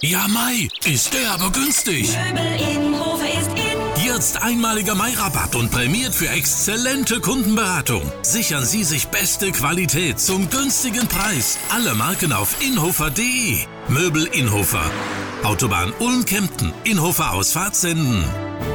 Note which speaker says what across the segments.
Speaker 1: Ja, Mai, ist der aber günstig.
Speaker 2: Möbel in Hofe ist in.
Speaker 1: Jetzt einmaliger Mai-Rabatt und prämiert für exzellente Kundenberatung. Sichern Sie sich beste Qualität zum günstigen Preis. Alle Marken auf inhofer.de. Möbel Inhofer. Autobahn Ulm-Kempten. Inhofer Ausfahrt Senden.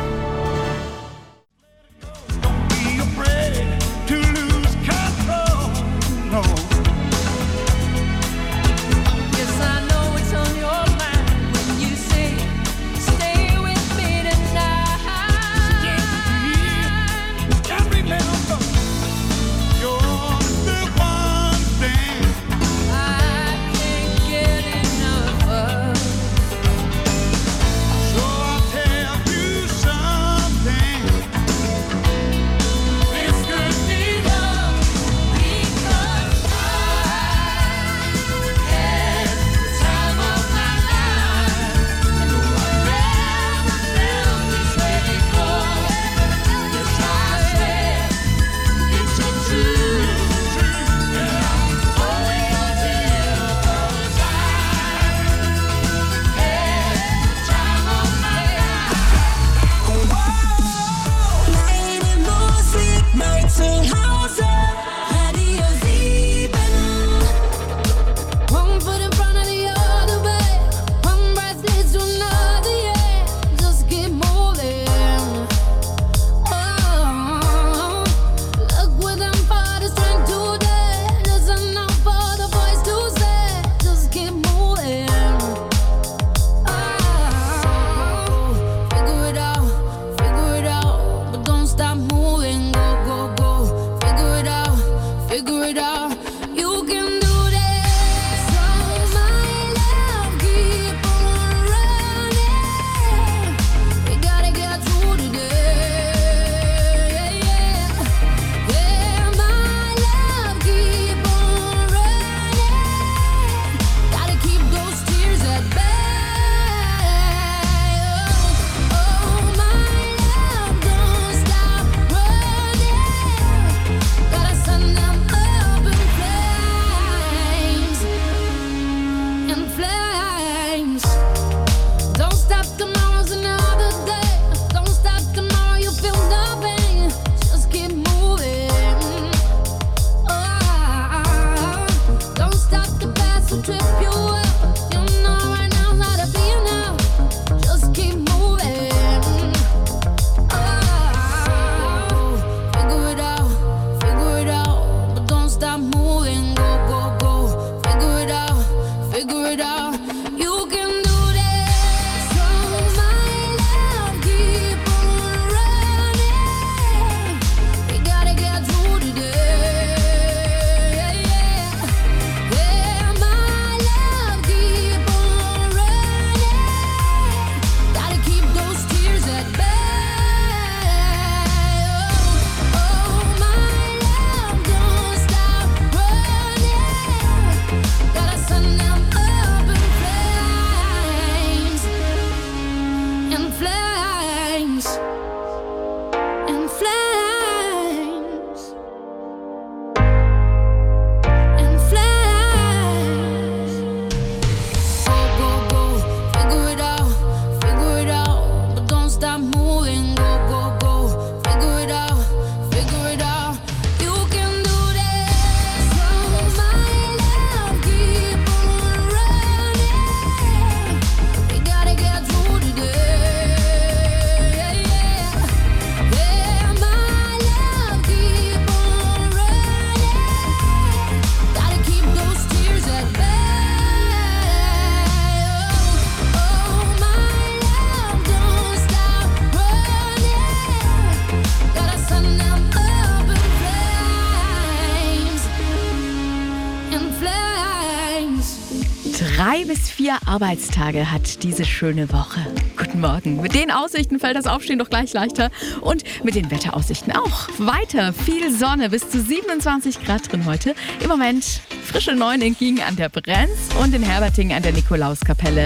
Speaker 3: bis 4 Arbeitstage hat diese schöne Woche. Guten Morgen. Mit den Aussichten fällt das Aufstehen doch gleich leichter. Und mit den Wetteraussichten auch. Weiter viel Sonne, bis zu 27 Grad drin heute. Im Moment frische 9 in Giengen an der Brenz und in Herbertingen an der Nikolauskapelle.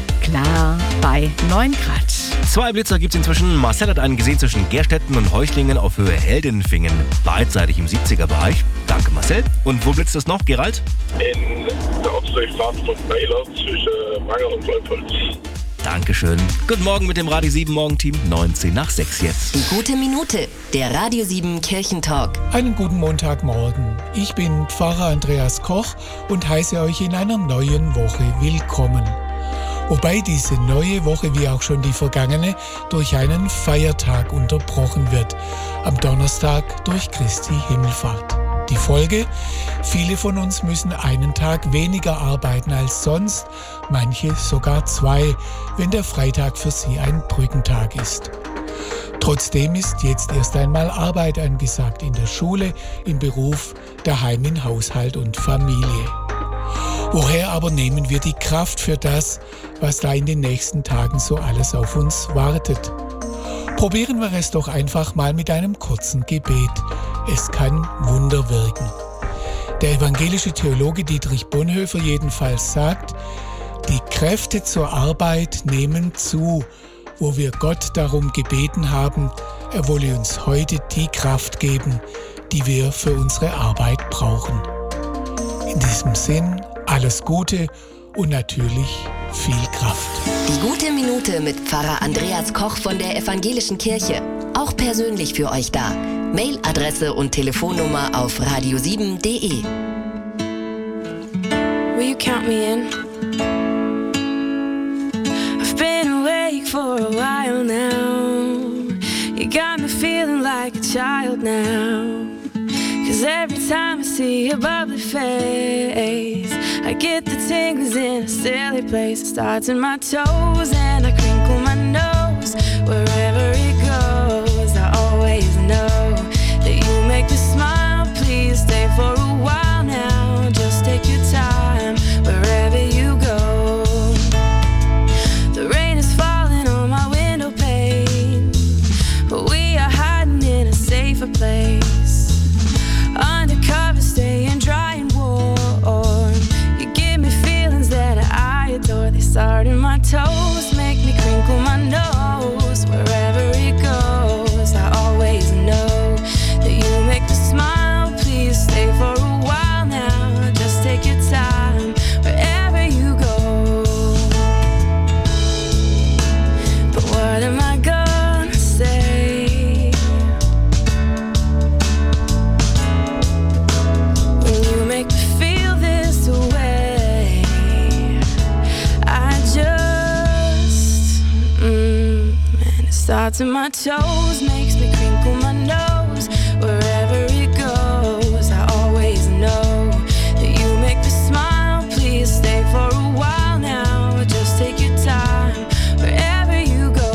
Speaker 3: Klar bei 9 Grad.
Speaker 4: 2 Blitzer gibt es inzwischen. Marcel hat einen gesehen zwischen Gerstetten und Heuchlingen auf Höhe Heldenfingen. Beidseitig im 70er-Bereich. Danke, Marcel. Und wo blitzt es noch, Gerald?
Speaker 5: In der Abschlussfahrt von Weiler zwischen Manger und Goldholz.
Speaker 4: Dankeschön. Guten Morgen mit dem Radio 7 Morgenteam. 6:19 jetzt.
Speaker 6: Die gute Minute, der Radio 7 Kirchentalk.
Speaker 7: Einen guten Montagmorgen. Ich bin Pfarrer Andreas Koch und heiße euch in einer neuen Woche willkommen. Wobei diese neue Woche, wie auch schon die vergangene, durch einen Feiertag unterbrochen wird. Am Donnerstag durch Christi Himmelfahrt. Die Folge? Viele von uns müssen einen Tag weniger arbeiten als sonst, manche sogar 2, wenn der Freitag für sie ein Brückentag ist. Trotzdem ist jetzt erst einmal Arbeit angesagt in der Schule, im Beruf, daheim in Haushalt und Familie. Woher aber nehmen wir die Kraft für das, was da in den nächsten Tagen so alles auf uns wartet? Probieren wir es doch einfach mal mit einem kurzen Gebet. Es kann Wunder wirken. Der evangelische Theologe Dietrich Bonhoeffer jedenfalls sagt, die Kräfte zur Arbeit nehmen zu, wo wir Gott darum gebeten haben, er wolle uns heute die Kraft geben, die wir für unsere Arbeit brauchen. In diesem Sinn, alles Gute und natürlich viel Kraft.
Speaker 6: Die gute Minute mit Pfarrer Andreas Koch von der Evangelischen Kirche. Auch persönlich für euch da. Mailadresse und Telefonnummer auf radio7.de.
Speaker 8: Will you count me in? I've been awake for a while now. You got me feeling like a child now. 'Cause every time I see your bubbly face, I get the tingles in a silly place. It starts in my toes and I crinkle my nose. Wherever it goes, I always know that you make me smile. Please stay for a while now. Just take your time wherever you go. The rain is falling on my window pane, but we are hiding in a safer place. Undercover, staying dry and warm. You give me feelings that I adore. They start in my toes, make me crinkle my nose. Wherever it goes, I always know that you make me smile. Please stay for a while now. Just take your time wherever you go. But what am I gonna say when you make me feel this way? I just, and it starts in my toes, makes me crinkle my nose. Wherever it goes, I always know that you make me smile. Please stay for a while now. Just take your time wherever you go.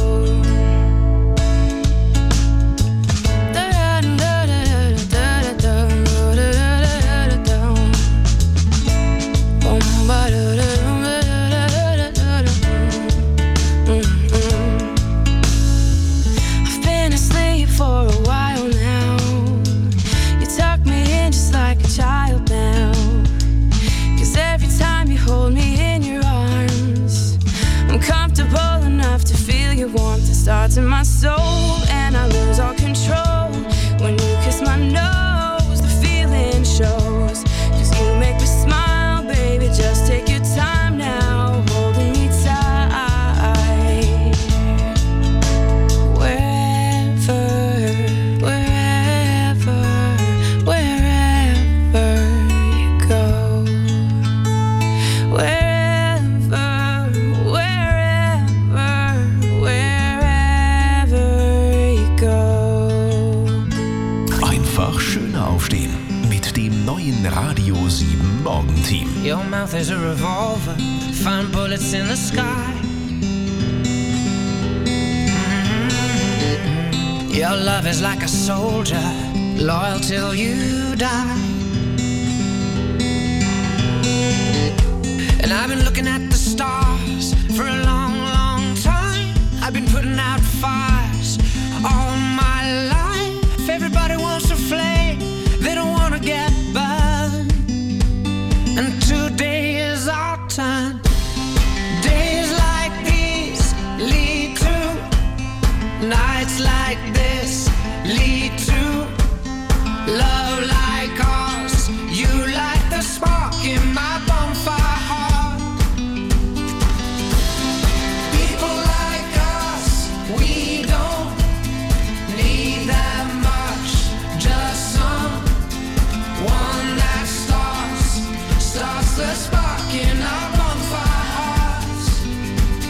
Speaker 8: I've been asleep for a while now. You tuck me in just like a child now. 'Cause every time you hold me in your arms, I'm comfortable enough to feel your warmth. It starts in my soul and I lose all control. When you kiss my nose, the feeling shows. 'Cause you make me smile, baby, just take your time now, holding me tight. Wherever, wherever, wherever you go. Wherever, wherever, wherever you go.
Speaker 1: Einfach schöner aufstehen mit dem neuen Radio 7 Morgenteam.
Speaker 9: Your mouth is a revolver, find bullets in the sky. Your love is like a soldier, loyal till you die. And I've been looking at the stars for a long, long time. I've been putting out fires all my life. Everybody wants a flame, they don't want to get burned. And today is our time. Days like these lead to nights like this, lead to love like ours. You light the spark in my bonfire heart. the spark in our